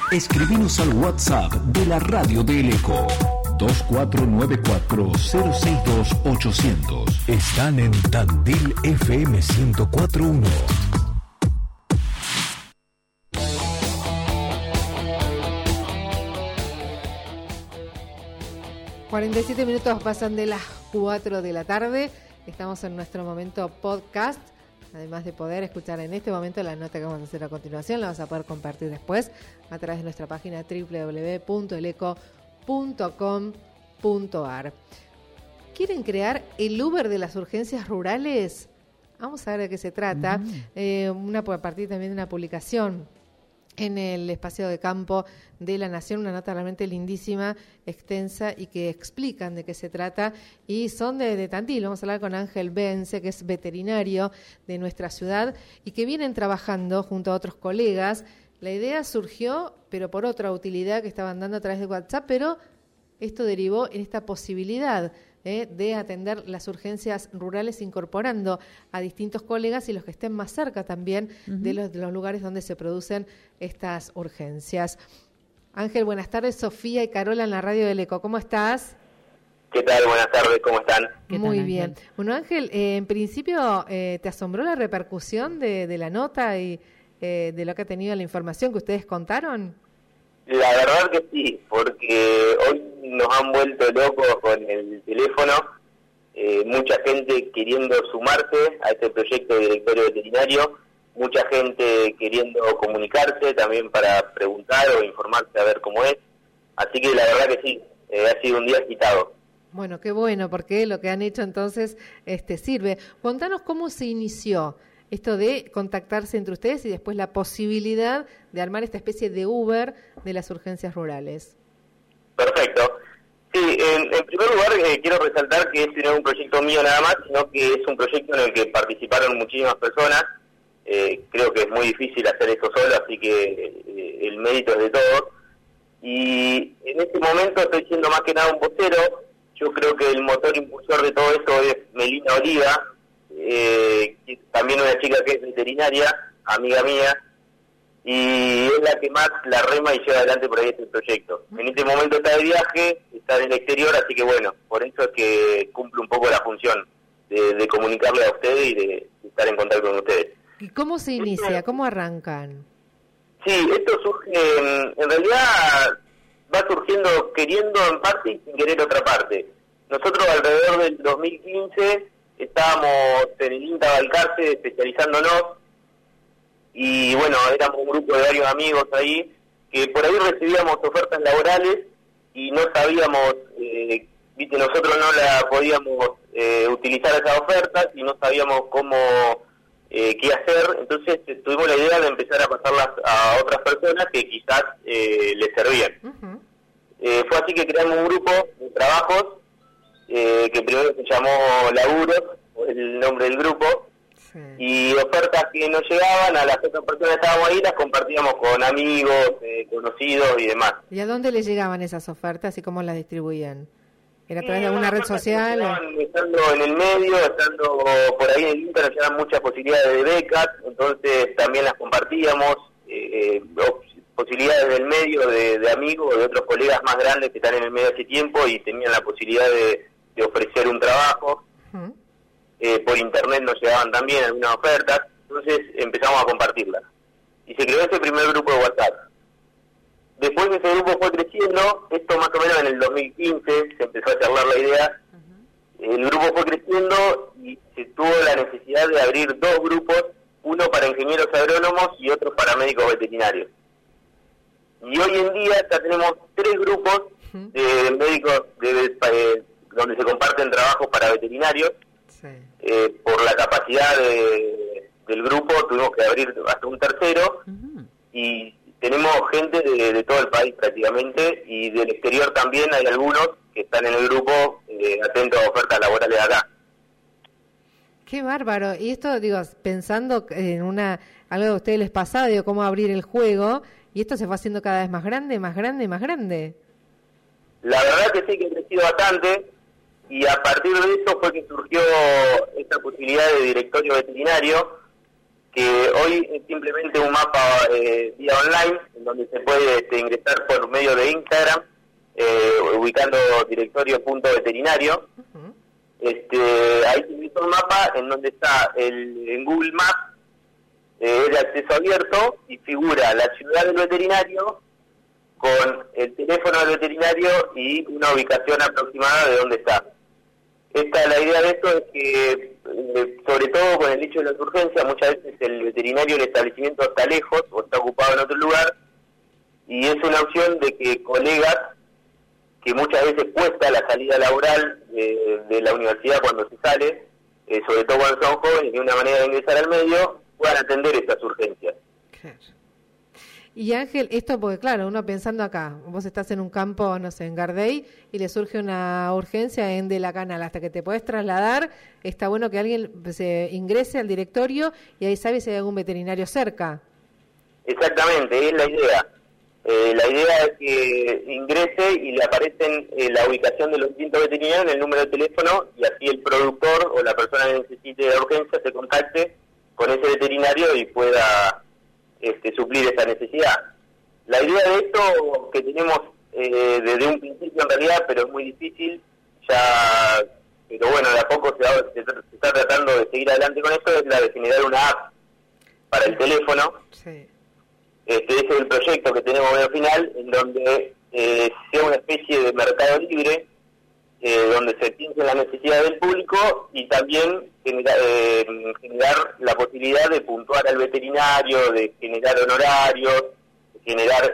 Escribinos al WhatsApp de la Radio del Eco. 2494-062-800. Están en Tandil FM 104.1. 47 minutos pasan de las 4 de la tarde. Estamos en nuestro momento podcast. Además de poder escuchar en este momento la nota que vamos a hacer a continuación, la vas a poder compartir después a través de nuestra página www.eleco.com.ar. ¿Quieren crear el Uber de las urgencias rurales? Vamos a ver de qué se trata. A partir también de una publicación en el espacio de campo de La Nación, una nota realmente lindísima, extensa y que explican de qué se trata, y son de Tandil. Vamos a hablar con Ángel Bence, que es veterinario de nuestra ciudad y que vienen trabajando junto a otros colegas. La idea surgió, pero por otra utilidad que estaban dando a través de WhatsApp, pero esto derivó en esta posibilidad de atender las urgencias rurales incorporando a distintos colegas y los que estén más cerca también de los lugares donde se producen estas urgencias. Ángel, buenas tardes. Sofía y Carola en la Radio del Eco. ¿Cómo estás? ¿Qué tal? Buenas tardes, ¿cómo están? Muy bien. Bueno, Ángel, en principio, ¿te asombró la repercusión de la nota y de lo que ha tenido la información que ustedes contaron? La verdad que sí, porque hoy nos han vuelto locos con el teléfono, mucha gente queriendo sumarse a este proyecto de directorio veterinario, mucha gente queriendo comunicarse también para preguntar o informarse a ver cómo es, así que la verdad que sí, ha sido un día agitado. Bueno, qué bueno, porque lo que han hecho entonces sirve. Contanos cómo se inició esto de contactarse entre ustedes y después la posibilidad de armar esta especie de Uber de las urgencias rurales. Perfecto. Sí, en primer lugar quiero resaltar que este no es un proyecto mío nada más, sino que es un proyecto en el que participaron muchísimas personas. Creo que es muy difícil hacer eso solo, así que el mérito es de todos. Y en este momento estoy siendo más que nada un vocero. Yo creo que el motor impulsor de todo esto es Melina Oliva, también una chica que es veterinaria, amiga mía, y es la que más la rema y lleva adelante por ahí este proyecto. En este momento está de viaje, está en el exterior, así que bueno, por eso es que cumple un poco la función de comunicarle a ustedes y de estar en contacto con ustedes. ¿Y cómo se inicia? ¿Cómo arrancan? Sí, esto surge, en realidad va surgiendo queriendo en parte y sin querer otra parte. Nosotros alrededor del 2015 estábamos en el INTA Balcarce especializándonos y bueno, éramos un grupo de varios amigos ahí que por ahí recibíamos ofertas laborales y no sabíamos, nosotros no la podíamos utilizar esas ofertas y no sabíamos cómo, qué hacer, entonces tuvimos la idea de empezar a pasarlas a otras personas que quizás les servían. Fue así que creamos un grupo de trabajos que primero se llamó Laburos, el nombre del grupo, sí. Y ofertas que nos llegaban a las otras personas que estábamos ahí las compartíamos con amigos, conocidos y demás. ¿Y a dónde les llegaban esas ofertas y cómo las distribuían? ¿Era a través de alguna red social? Estando en el medio, estando por ahí en el Inter, nos llegan muchas posibilidades de becas, entonces también las compartíamos, posibilidades del medio de amigos o de otros colegas más grandes que están en el medio hace tiempo y tenían la posibilidad de ofrecer un trabajo. Por internet nos llegaban también algunas ofertas, entonces empezamos a compartirlas. Y se creó ese primer grupo de WhatsApp. Después ese grupo fue creciendo, esto más o menos en el 2015 se empezó a charlar la idea. El grupo fue creciendo y se tuvo la necesidad de abrir dos grupos, uno para ingenieros agrónomos y otro para médicos veterinarios. Y hoy en día ya tenemos tres grupos de médicos donde se comparten trabajos para veterinarios. Sí. Por la capacidad del grupo tuvimos que abrir hasta un tercero y tenemos gente de todo el país prácticamente y del exterior también hay algunos que están en el grupo atentos a ofertas laborales acá. Qué bárbaro. Y esto, pensando en algo que a ustedes les pasaba, cómo abrir el juego, y esto se fue haciendo cada vez más grande, más grande, más grande. La verdad que sí, que ha crecido bastante, y a partir de eso fue que surgió esta posibilidad de directorio veterinario, que hoy es simplemente un mapa vía online, en donde se puede ingresar por medio de Instagram, ubicando directorio.veterinario. Ahí se ingresa un mapa en donde está en Google Maps, es de acceso abierto, y figura la ciudad del veterinario con el teléfono del veterinario y una ubicación aproximada de dónde está. La idea de esto es que, sobre todo con el hecho de las urgencias, muchas veces el veterinario del establecimiento está lejos o está ocupado en otro lugar, y es una opción de que colegas, que muchas veces cuesta la salida laboral de la universidad cuando se sale, sobre todo cuando son jóvenes, y una manera de ingresar al medio, puedan atender esas urgencias. Claro. Y Ángel, esto porque claro, uno pensando acá, vos estás en un campo, no sé, en Gardey, y le surge una urgencia en De la Canal, hasta que te podés trasladar, está bueno que alguien se ingrese al directorio y ahí sabe si hay algún veterinario cerca. Exactamente, es la idea. La idea es que ingrese y le aparecen la ubicación de los distintos veterinarios en el número de teléfono, y así el productor o la persona que necesite la urgencia se contacte con ese veterinario y pueda suplir esa necesidad. La idea de esto que tenemos desde un principio en realidad, pero es muy difícil, pero bueno, de a poco se está tratando de seguir adelante con esto, es la de generar una app para el teléfono. Sí. Ese es el proyecto que tenemos al final, en donde sea una especie de mercado libre, donde se piense en la necesidad del público y también generar la posibilidad de puntuar al veterinario, de generar honorarios, de generar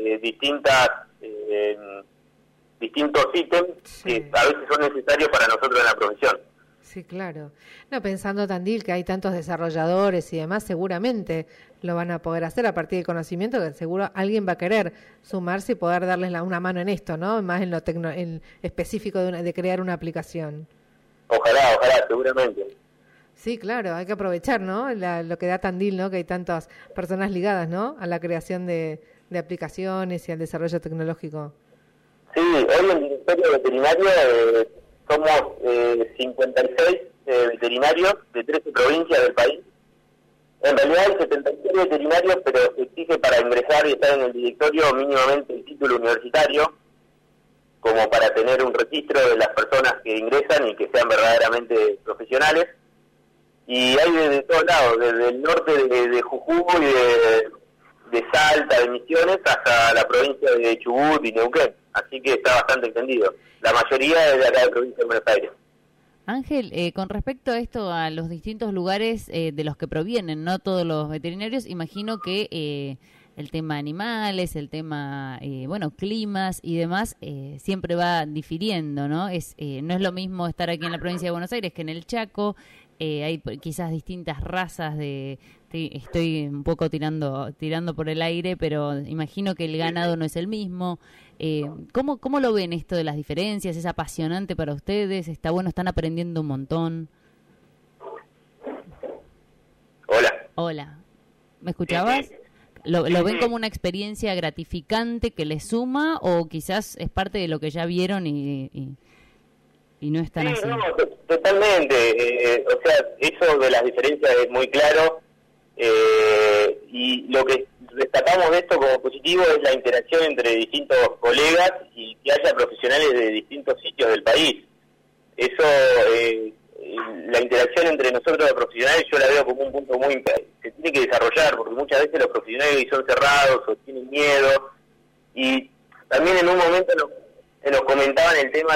distintos ítems que a veces son necesarios para nosotros en la profesión. Sí, claro. No, pensando, Tandil, que hay tantos desarrolladores y demás, seguramente lo van a poder hacer a partir del conocimiento, que seguro alguien va a querer sumarse y poder darles una mano en esto, ¿no? Más en lo específico de crear una aplicación. Ojalá, seguramente. Sí, claro, hay que aprovechar, ¿no? Lo que da Tandil, ¿no? Que hay tantas personas ligadas, ¿no? A la creación de aplicaciones y al desarrollo tecnológico. Sí, hoy en el Ministerio Veterinario somos 56 veterinarios de 13 provincias del país. En realidad hay 76 veterinarios, pero se exige para ingresar y estar en el directorio mínimamente el título universitario, como para tener un registro de las personas que ingresan y que sean verdaderamente profesionales. Y hay desde todos lados, desde el norte de Jujuy, de Salta, de Misiones, hasta la provincia de Chubut y Neuquén. Así que está bastante extendido. La mayoría es de acá de la provincia de Buenos Aires. Ángel, con respecto a esto, a los distintos lugares de los que provienen, no todos los veterinarios, imagino que el tema animales, el tema, climas y demás, siempre va difiriendo, ¿no? No es lo mismo estar aquí en la provincia de Buenos Aires que en el Chaco. Hay quizás distintas razas estoy un poco tirando por el aire, pero imagino que el ganado no es el mismo. ¿Cómo lo ven esto de las diferencias? ¿Es apasionante para ustedes? ¿Está bueno? ¿Están aprendiendo un montón? Hola. ¿Me escuchabas? ¿Lo ven como una experiencia gratificante que les suma o quizás es parte de lo que ya vieron y no es tan así? No, totalmente. O sea, eso de las diferencias es muy claro. Y lo que destacamos de esto como positivo es la interacción entre distintos colegas y que haya profesionales de distintos sitios del país. Eso, la interacción entre nosotros los profesionales, yo la veo como un punto muy que tiene que desarrollar, porque muchas veces los profesionales son cerrados o tienen miedo. Y también en un momento nos comentaban el tema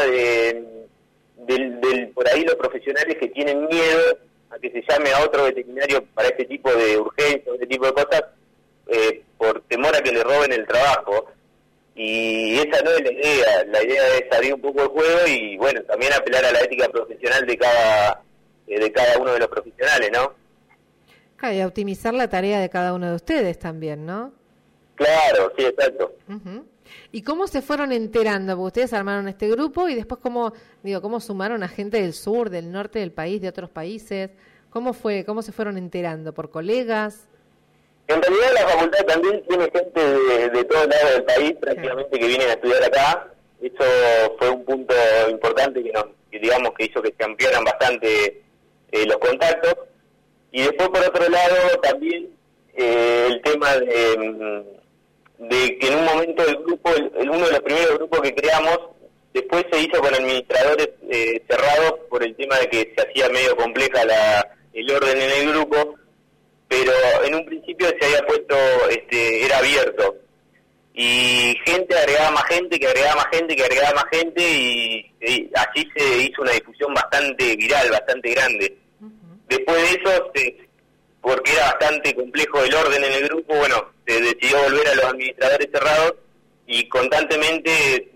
del por ahí los profesionales que tienen miedo a que se llame a otro veterinario para este tipo de urgencias, este tipo de cosas, por temor a que le roben el trabajo. Y esa no es la idea es abrir un poco el juego y bueno, también apelar a la ética profesional de cada uno de los profesionales, ¿no? Claro, y optimizar la tarea de cada uno de ustedes también, ¿no? Claro, sí, exacto. Uh-huh. ¿Y cómo se fueron enterando? Porque ustedes armaron este grupo y después cómo sumaron a gente del sur, del norte del país, de otros países. ¿Cómo se fueron enterando? ¿Por colegas? En realidad la facultad también tiene gente de todos lados del país, prácticamente, que vienen a estudiar acá. Eso fue un punto importante que hizo que se ampliaran bastante los contactos. Y después, por otro lado, también el tema de que en un momento el grupo, uno de los primeros grupos que creamos, después se hizo con administradores cerrados por el tema de que se hacía medio compleja el orden en el grupo, pero en un principio se había puesto, era abierto, y gente agregaba más gente, que agregaba más gente, que agregaba más gente, y así se hizo una difusión bastante viral, bastante grande. Después de eso, porque era bastante complejo el orden en el grupo, bueno, se decidió volver a los administradores cerrados, y constantemente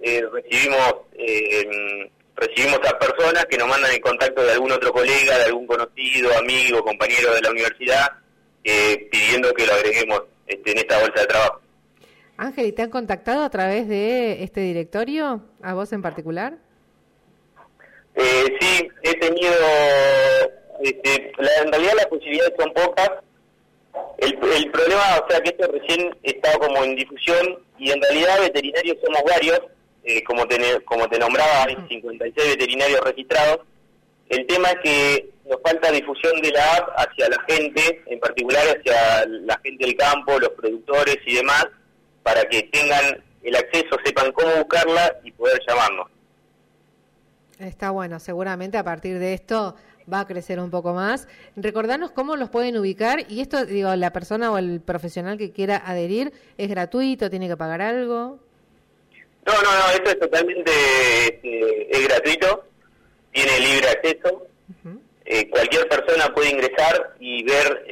recibimos a personas que nos mandan el contacto de algún otro colega, de algún conocido, amigo, compañero de la universidad, pidiendo que lo agreguemos en esta bolsa de trabajo. Ángel, ¿y te han contactado a través de este directorio, a vos en particular? Sí, he tenido, en realidad las posibilidades son pocas. El problema, o sea, que esto recién está como en difusión, y en realidad veterinarios somos varios, como te nombraba, hay 56 veterinarios registrados. El tema es que nos falta difusión de la app hacia la gente, en particular hacia la gente del campo, los productores y demás, para que tengan el acceso, sepan cómo buscarla y poder llamarnos. Está bueno, seguramente a partir de esto va a crecer un poco más. Recordanos cómo los pueden ubicar, y esto, digo, la persona o el profesional que quiera adherir, ¿es gratuito? ¿Tiene que pagar algo? No, esto es totalmente es gratuito, tiene libre acceso. Uh-huh. Cualquier persona puede ingresar y ver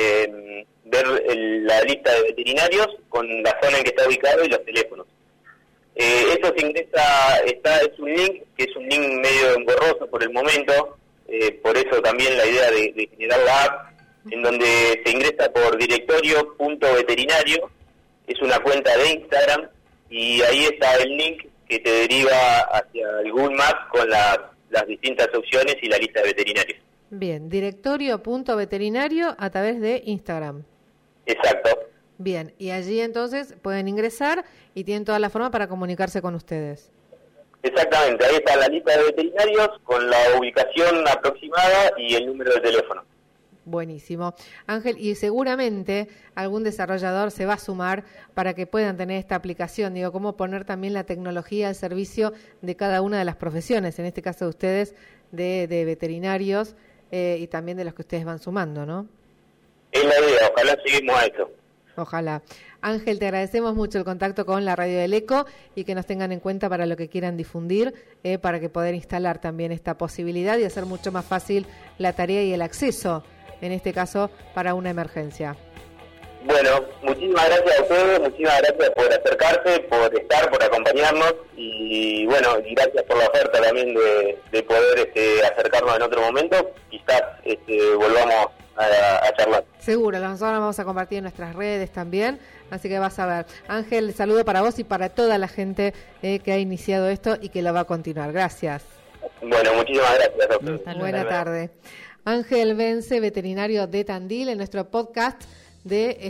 la lista de veterinarios con la zona en que está ubicado y los teléfonos. Esto se ingresa, es un link que es un link medio engorroso por el momento, por eso también la idea de generar la app, en donde se ingresa por directorio.veterinario, es una cuenta de Instagram, y ahí está el link que te deriva hacia el Google Maps con las distintas opciones y la lista de veterinarios. Bien, directorio.veterinario a través de Instagram. Exacto. Bien, y allí entonces pueden ingresar y tienen toda la forma para comunicarse con ustedes. Exactamente, ahí está la lista de veterinarios con la ubicación aproximada y el número de teléfono. Buenísimo. Ángel, y seguramente algún desarrollador se va a sumar para que puedan tener esta aplicación. Digo, cómo poner también la tecnología al servicio de cada una de las profesiones, en este caso de ustedes, de veterinarios, y también de los que ustedes van sumando, ¿no? Es la idea, ojalá lleguemos a eso. Ojalá. Ángel, te agradecemos mucho el contacto con la Radio del Eco y que nos tengan en cuenta para lo que quieran difundir, para que poder instalar también esta posibilidad y hacer mucho más fácil la tarea y el acceso, en este caso, para una emergencia. Bueno, muchísimas gracias a ustedes, muchísimas gracias por acercarse, por estar, por acompañarnos, y bueno, y gracias por la oferta también de poder acercarnos en otro momento. Quizás volvamos a charlar. Seguro, nosotros vamos a compartir en nuestras redes también, así que vas a ver. Ángel, saludo para vos y para toda la gente que ha iniciado esto y que lo va a continuar. Gracias. Bueno, muchísimas gracias a ustedes. Buena tarde. Ángel Vence, veterinario de Tandil, en nuestro podcast de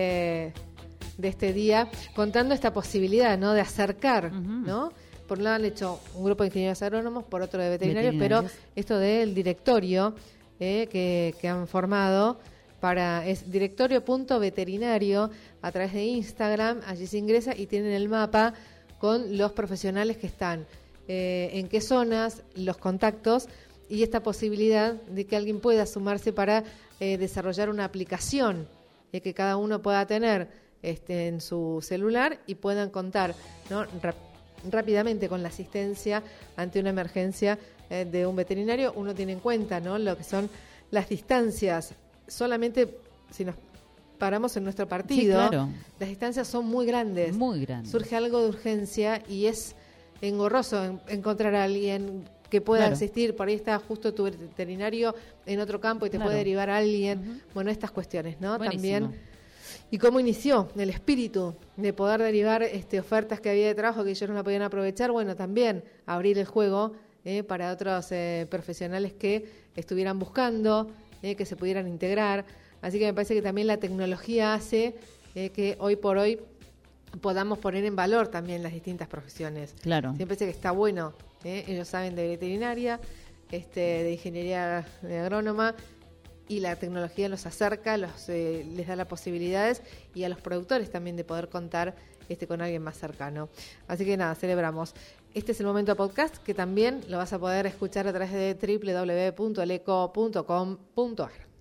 este día, contando esta posibilidad, ¿no?, de acercar, ¿no? Por un lado han hecho un grupo de ingenieros agrónomos, por otro de veterinarios. Pero esto del directorio que han formado es directorio.veterinario a través de Instagram. Allí se ingresa y tienen el mapa con los profesionales que están, en qué zonas, los contactos y esta posibilidad de que alguien pueda sumarse para desarrollar una aplicación que cada uno pueda tener en su celular y puedan contar, ¿no?, rápidamente con la asistencia ante una emergencia de un veterinario. Uno tiene en cuenta, ¿no?, lo que son las distancias. Solamente si nos paramos en nuestro partido, sí, claro, las distancias son muy grandes. Muy grandes. Surge algo de urgencia y es engorroso encontrar a alguien que pueda asistir. Por ahí está justo tu veterinario en otro campo y te puede derivar a alguien. Bueno, estas cuestiones, ¿no? Buenísimo. También. Y cómo inició el espíritu de poder derivar ofertas que había de trabajo que ellos no la podían aprovechar. Bueno, también abrir el juego para otros profesionales que estuvieran buscando, que se pudieran integrar. Así que me parece que también la tecnología hace que hoy por hoy podamos poner en valor también las distintas profesiones. Claro. Siempre parece que está bueno. Ellos saben de veterinaria, de ingeniería de agrónoma, y la tecnología los acerca, les da las posibilidades y a los productores también de poder contar con alguien más cercano. Así que nada, celebramos. Este es el Momento Podcast, que también lo vas a poder escuchar a través de www.eleco.com.ar.